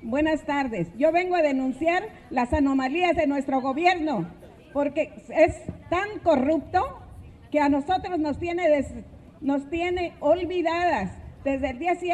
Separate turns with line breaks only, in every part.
Buenas tardes. Yo vengo a denunciar las anomalías de nuestro gobierno, porque es tan corrupto que a nosotros nos tiene olvidadas. Desde el día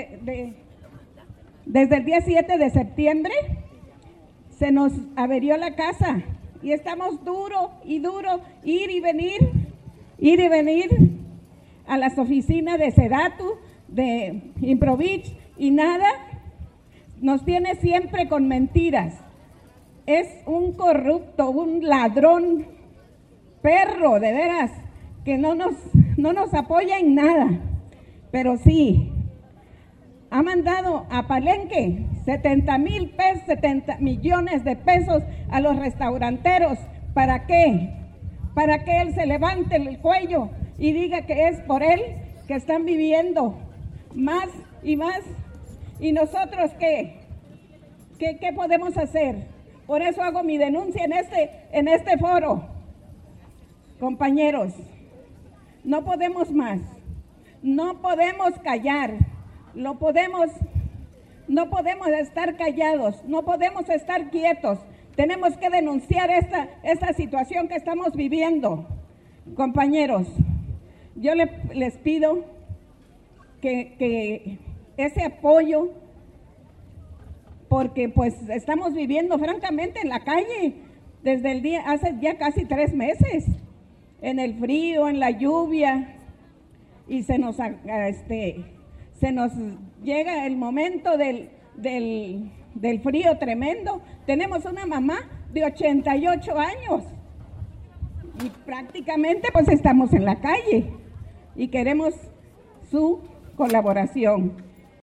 7 de septiembre se nos averió la casa y estamos duro, ir y venir a las oficinas de Sedatu, de Improvich, y nada, nos tiene siempre con mentiras. Es un corrupto, un ladrón, perro, de veras, que no nos apoya en nada. Pero sí, ha mandado a Palenque 70 millones de pesos a los restauranteros. ¿Para qué? Para que él se levante el cuello y diga que es por él que están viviendo más y más. ¿Y nosotros qué? ¿Qué podemos hacer? Por eso hago mi denuncia en este foro. Compañeros, no podemos más. No podemos callar, no podemos estar callados, no podemos estar quietos. Tenemos que denunciar esta situación que estamos viviendo. Compañeros, yo les pido que ese apoyo, porque pues estamos viviendo francamente en la calle desde hace ya casi 3 meses, en el frío, en la lluvia. Y se nos llega el momento del frío tremendo. Tenemos una mamá de 88 años y prácticamente pues estamos en la calle y queremos su colaboración.